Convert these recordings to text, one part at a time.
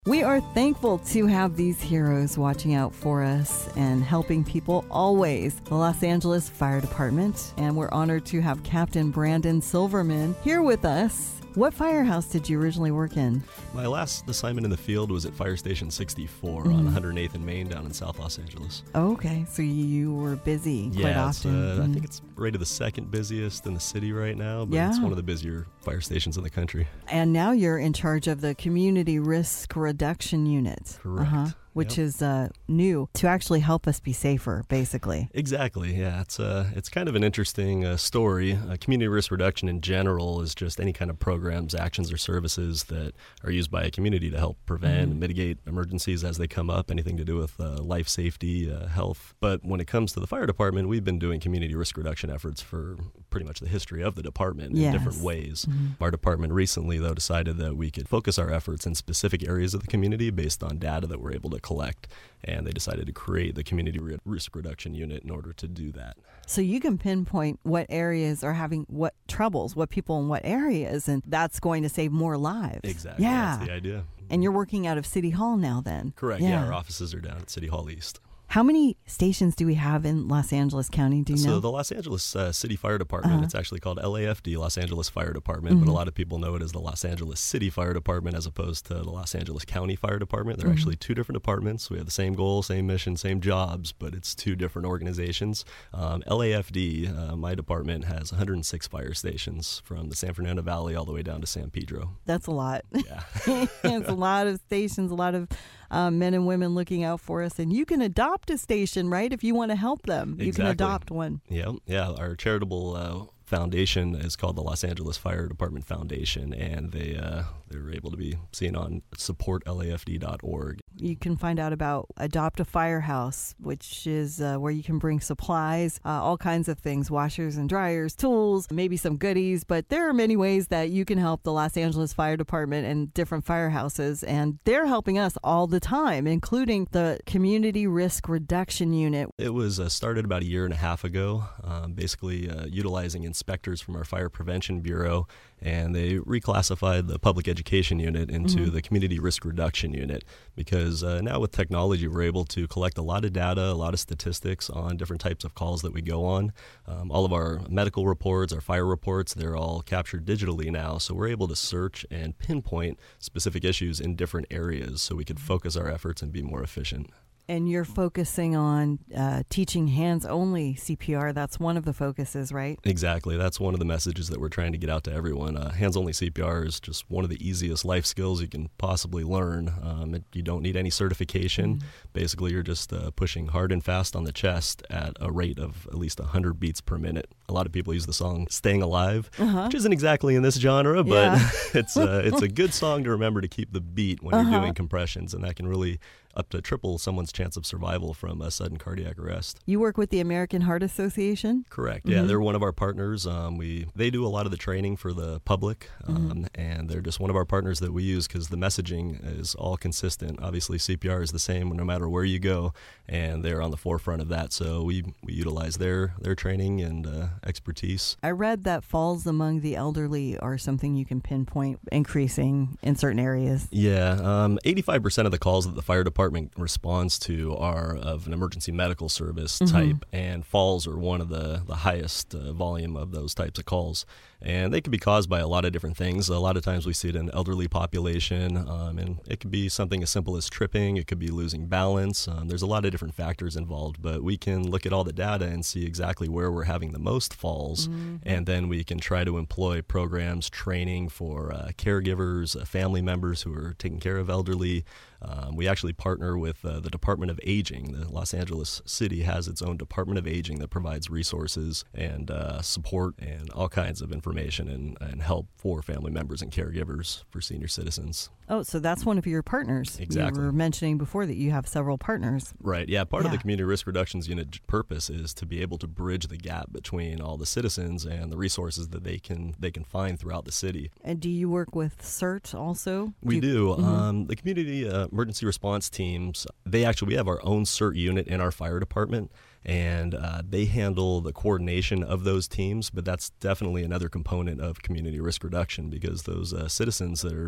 We are thankful to have these heroes watching out for us and helping people always. The Los Angeles Fire Department, and we're honored to have Captain Brandon Silverman here with us. What firehouse did you originally work in? My last assignment in the field was at Fire Station 64 on 108th and Main down in South Los Angeles. Oh, okay, so you were busy quite often. I think it's rated the second busiest in the city right now, but it's one of the busier fire stations in the country. And now you're in charge of the Community Risk Reduction Unit. Correct. Which is new to actually help us be safer, basically. Exactly, yeah. It's kind of an interesting story. Community risk reduction in general is just any kind of programs, actions, or services that are used by a community to help prevent and mitigate emergencies as they come up, anything to do with life safety, health. But when it comes to the fire department, we've been doing community risk reduction efforts for pretty much the history of the department in different ways. Our department recently, though, decided that we could focus our efforts in specific areas of the community based on data that we're able to collect, and they decided to create the Community Risk Reduction Unit in order to do that. So you can pinpoint what areas are having what troubles, what people in what areas, and that's going to save more lives. Exactly. Yeah. That's the idea. And you're working out of City Hall now then? Correct. Yeah, our offices are down at City Hall East. How many stations do we have in Los Angeles County? Do you know? So the Los Angeles City Fire Department, it's actually called LAFD, Los Angeles Fire Department, but a lot of people know it as the Los Angeles City Fire Department as opposed to the Los Angeles County Fire Department. They're actually two different departments. We have the same goal, same mission, same jobs, but it's two different organizations. LAFD, my department, has 106 fire stations from the San Fernando Valley all the way down to San Pedro. That's a lot. Yeah. It's a lot of stations, a lot of men and women looking out for us. And you can adopt a station, right? If you want to help them, you can adopt one. Yeah. Our charitable foundation is called the Los Angeles Fire Department Foundation, and they're able to be seen on supportlafd.org. You can find out about Adopt a Firehouse, which is where you can bring supplies, all kinds of things, washers and dryers, tools, maybe some goodies. But there are many ways that you can help the Los Angeles Fire Department and different firehouses. And they're helping us all the time, including the Community Risk Reduction Unit. It was started about a year and a half ago, basically utilizing inspectors from our Fire Prevention Bureau, and they reclassified the Public Education Unit into the Community Risk Reduction Unit because now with technology we're able to collect a lot of data, a lot of statistics on different types of calls that we go on. All of our medical reports, our fire reports, they're all captured digitally now, so we're able to search and pinpoint specific issues in different areas so we can focus our efforts and be more efficient. And you're focusing on teaching hands-only CPR. That's one of the focuses, right? Exactly. That's one of the messages that we're trying to get out to everyone. Hands-only CPR is just one of the easiest life skills you can possibly learn. You don't need any certification. Basically, you're just pushing hard and fast on the chest at a rate of at least 100 beats per minute. A lot of people use the song Staying Alive, which isn't exactly in this genre, but it's a good song to remember to keep the beat when you're doing compressions, and that can really up to triple someone's chance of survival from a sudden cardiac arrest. You work with the American Heart Association? Correct. Yeah, they're one of our partners. They do a lot of the training for the public, and they're just one of our partners that we use because the messaging is all consistent. Obviously, CPR is the same no matter where you go, and they're on the forefront of that. So we utilize their training and expertise. I read that falls among the elderly are something you can pinpoint increasing in certain areas. Yeah, 85% of the calls that the fire department responds to are of an emergency medical service type, and falls are one of the highest volume of those types of calls. And they can be caused by a lot of different things. A lot of times we see it in elderly population, and it could be something as simple as tripping. It could be losing balance. There's a lot of different factors involved, but we can look at all the data and see exactly where we're having the most falls, and then we can try to employ programs, training for caregivers, family members who are taking care of elderly. We actually partner with the Department of Aging. The Los Angeles City has its own Department of Aging that provides resources and support and all kinds of information and help for family members and caregivers for senior citizens. Oh, so that's one of your partners. Exactly. You were mentioning before that you have several partners. Right. Yeah. Part of the Community Risk Reductions Unit purpose is to be able to bridge the gap between all the citizens and the resources that they can find throughout the city. And do you work with CERT also? We do. The community emergency response teams, we have our own CERT unit in our fire department, and they handle the coordination of those teams, but that's definitely another component of community risk reduction because those citizens that are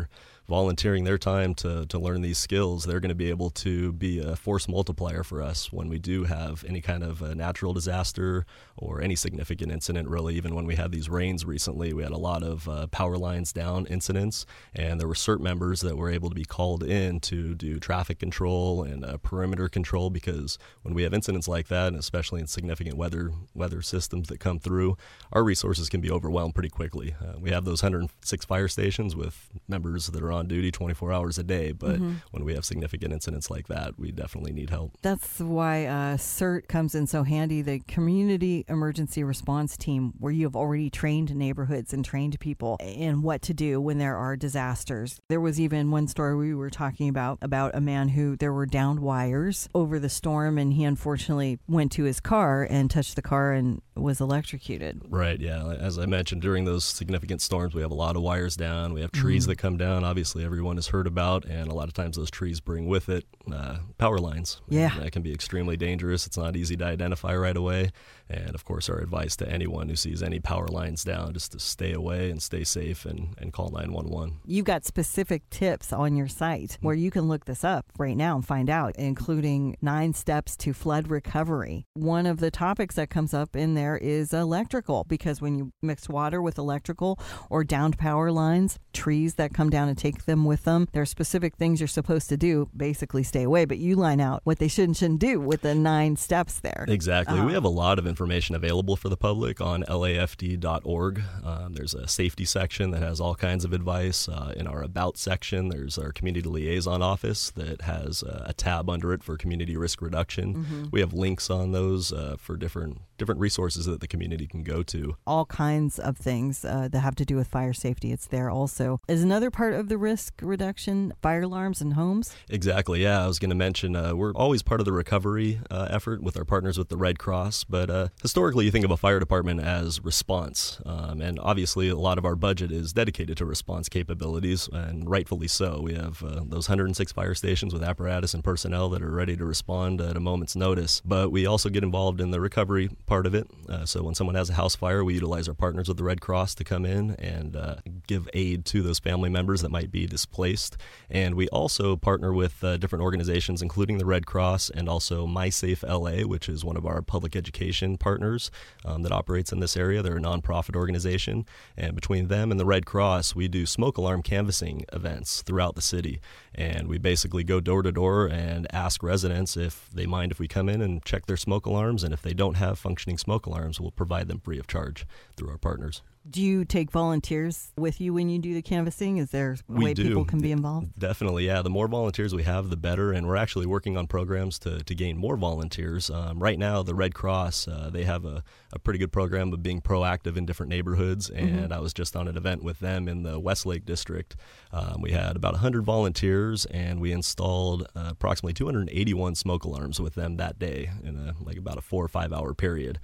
volunteering their time to learn these skills, they're going to be able to be a force multiplier for us when we do have any kind of a natural disaster or any significant incident, really. Even when we had these rains recently, we had a lot of power lines down incidents, and there were CERT members that were able to be called in to do traffic control and perimeter control, because when we have incidents like that, and especially in significant weather systems that come through, our resources can be overwhelmed pretty quickly. We have those 106 fire stations with members that are on duty 24 hours a day, but when we have significant incidents like that, we definitely need help. That's why CERT comes in so handy, the Community Emergency Response Team, where you have already trained neighborhoods and trained people in what to do when there are disasters. There was even one story we were talking about a man who there were downed wires over the storm, and he unfortunately went to his car and touched the car and was electrocuted. Right, yeah. As I mentioned, during those significant storms, we have a lot of wires down. We have trees that come down, obviously everyone has heard about, and a lot of times those trees bring with it power lines. Yeah. And that can be extremely dangerous. It's not easy to identify right away. And of course, our advice to anyone who sees any power lines down, just to stay away and stay safe and call 911. You've got specific tips on your site where you can look this up right now and find out, including 9 steps to flood recovery. One of the topics that comes up in there is electrical, because when you mix water with electrical or downed power lines, trees that come down and take them with them, there are specific things you're supposed to do, basically stay away, but you line out what they should and shouldn't do with the 9 steps there. Exactly. We have a lot of information available for the public on lafd.org. There's a safety section that has all kinds of advice. In our About section, there's our Community Liaison Office that has a tab under it for community risk reduction. We have links on those for different resources that the community can go to. All kinds of things that have to do with fire safety. It's there also. Is another part of the risk reduction fire alarms in homes? Exactly, yeah. I was going to mention we're always part of the recovery effort with our partners with the Red Cross, but historically you think of a fire department as response, and obviously a lot of our budget is dedicated to response capabilities, and rightfully so. We have those 106 fire stations with apparatus and personnel that are ready to respond at a moment's notice, but we also get involved in the recovery part of it. So when someone has a house fire, we utilize our partners with the Red Cross to come in and give aid to those family members that might be displaced. And we also partner with different organizations, including the Red Cross and also MySafe LA, which is one of our public education partners that operates in this area. They're a nonprofit organization. And between them and the Red Cross, we do smoke alarm canvassing events throughout the city. And we basically go door to door and ask residents if they mind if we come in and check their smoke alarms. And if they don't have functioning smoke alarms, we'll provide them free of charge through our partners. Do you take volunteers with you when you do the canvassing? Is there a way people can be involved? Definitely, yeah. The more volunteers we have, the better, and we're actually working on programs to gain more volunteers. Right now, the Red Cross, they have a pretty good program of being proactive in different neighborhoods, and I was just on an event with them in the Westlake District. We had about 100 volunteers, and we installed approximately 281 smoke alarms with them that day in about a 4 or 5 hour period.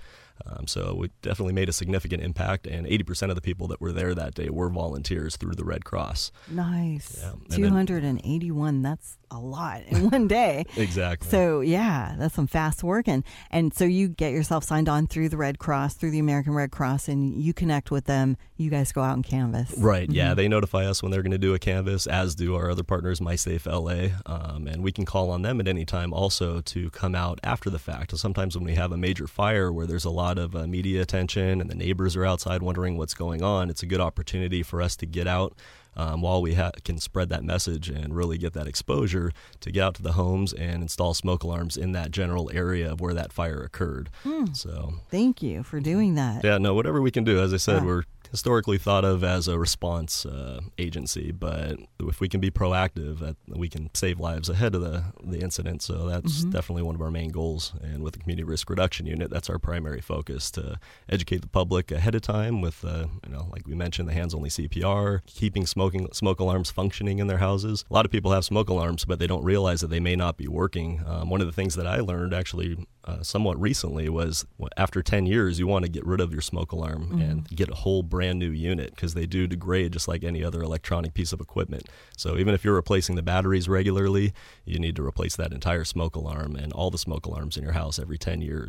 So we definitely made a significant impact, and 80% of the people that were there that day were volunteers through the Red Cross. Nice. Yeah. 281, that's a lot in one day. Exactly. So, yeah, that's some fast work. And so you get yourself signed on through the Red Cross, through the American Red Cross, and you connect with them. You guys go out and canvass. Right, yeah. They notify us when they're going to do a canvass, as do our other partners, MySafe LA, and we can call on them at any time also to come out after the fact. Sometimes when we have a major fire where there's a lot of media attention and the neighbors are outside wondering what's going on, it's a good opportunity for us to get out while we can spread that message and really get that exposure to get out to the homes and install smoke alarms in that general area of where that fire occurred. So thank you for doing that. Yeah, no, whatever we can do. As I said, we're historically thought of as a response agency, but if we can be proactive, we can save lives ahead of the incident. So that's definitely one of our main goals. And with the Community Risk Reduction Unit, that's our primary focus, to educate the public ahead of time with, like we mentioned, the hands-only CPR, keeping smoke alarms functioning in their houses. A lot of people have smoke alarms, but they don't realize that they may not be working. One of the things that I learned actually somewhat recently was after 10 years, you want to get rid of your smoke alarm and get a whole brand new unit, because they do degrade just like any other electronic piece of equipment. So even if you're replacing the batteries regularly, you need to replace that entire smoke alarm and all the smoke alarms in your house every 10 years.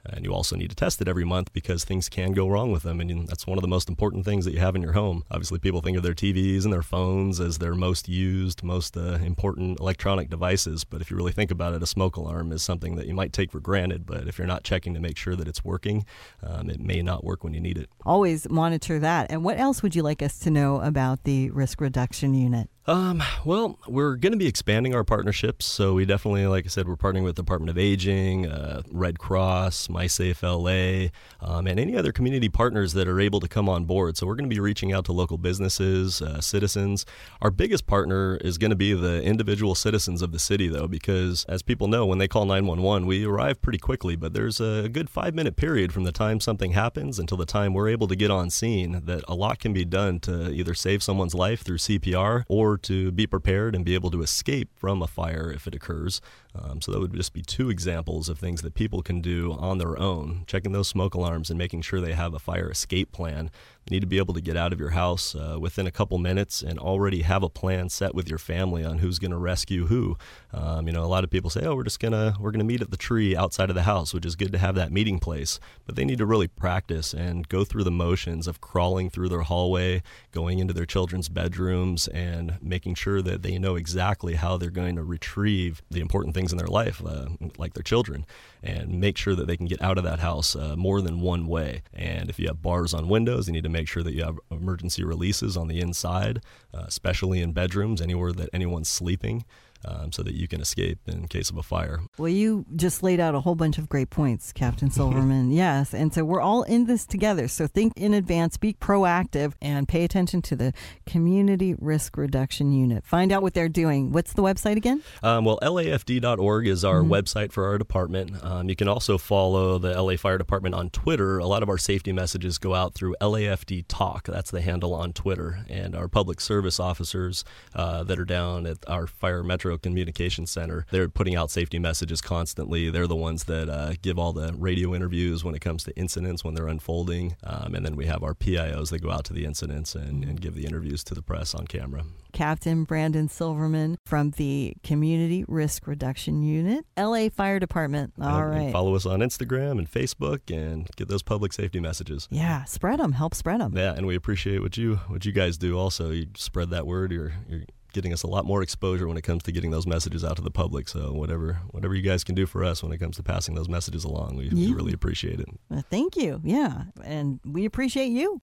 And you also need to test it every month because things can go wrong with them. And that's one of the most important things that you have in your home. Obviously, people think of their TVs and their phones as their most used, most important electronic devices. But if you really think about it, a smoke alarm is something that you might take for granted. But if you're not checking to make sure that it's working, it may not work when you need it. Always monitor that. And what else would you like us to know about the Risk Reduction Unit? Well, we're going to be expanding our partnerships. So we definitely, like I said, we're partnering with the Department of Aging, Red Cross, MySafe LA, and any other community partners that are able to come on board. So we're going to be reaching out to local businesses, citizens. Our biggest partner is going to be the individual citizens of the city, though, because as people know, when they call 911, we arrive pretty quickly, but there's a good 5-minute period from the time something happens until the time we're able to get on scene that a lot can be done to either save someone's life through CPR or to be prepared and be able to escape from a fire if it occurs. So that would just be 2 examples of things that people can do on their own, checking those smoke alarms and making sure they have a fire escape plan. You need to be able to get out of your house within a couple minutes and already have a plan set with your family on who's going to rescue who. A lot of people say, we're going to meet at the tree outside of the house, which is good to have that meeting place. But they need to really practice and go through the motions of crawling through their hallway, going into their children's bedrooms, and making sure that they know exactly how they're going to retrieve the important things in their life, like their children, and make sure that they can get out of that house more than one way. And if you have bars on windows, you need to make sure that you have emergency releases on the inside, especially in bedrooms, anywhere that anyone's sleeping. So that you can escape in case of a fire. Well, you just laid out a whole bunch of great points, Captain Silverman. Yes, and so we're all in this together. So think in advance, be proactive, and pay attention to the Community Risk Reduction Unit. Find out what they're doing. What's the website again? LAFD.org is our website for our department. You can also follow the LA Fire Department on Twitter. A lot of our safety messages go out through LAFD Talk. That's the handle on Twitter. And our public service officers that are down at our Fire Metro Communication Center, they're putting out safety messages constantly. They're the ones that give all the radio interviews when it comes to incidents when they're unfolding. And then we have our PIOs that go out to the incidents and give the interviews to the press on camera. Captain Brandon Silverman from the Community Risk Reduction Unit, LA Fire Department. All right. And follow us on Instagram and Facebook and get those public safety messages. Yeah, spread them. Help spread them. Yeah, and we appreciate what you guys do also. You spread that word. You're getting us a lot more exposure when it comes to getting those messages out to the public. So whatever you guys can do for us when it comes to passing those messages along, we really appreciate it. Thank you. Yeah, and we appreciate you.